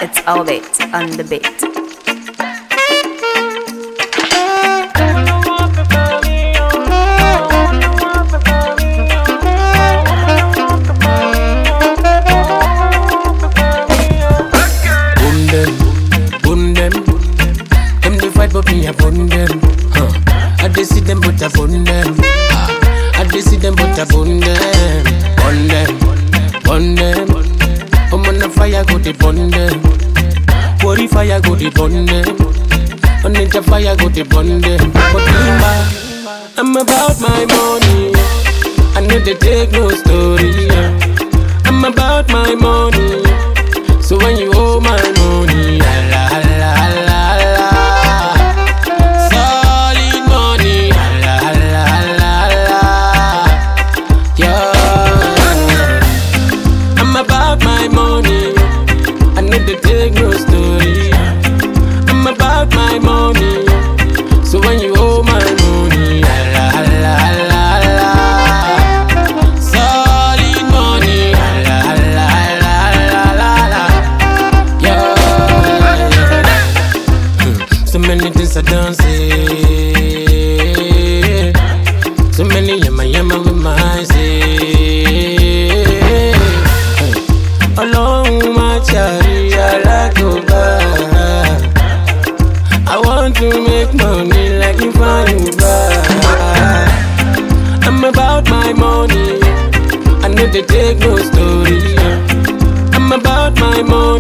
It's Albert on the beat. But me upon them, I dey see them but upon them, I dey see them but upon them, on them. I'm on the fire, go to burn them. Worry fire, go to burn them. On the fire, go to burn them. But I'm about my money. I know they take no story. I'm about my money. So when you owe my money, Allah, Allah, Allah, Allah. Take no story. I'm about my money. So when you owe my money, Allah, Allah, Allah, Allah. Solid money, Allah, Allah, Allah, Allah, Allah. Yeah. So many things I don't say. So many yama with my eyes. Along my child. I want to make money like you find I'm about my money. I know they take no story. I'm about my money.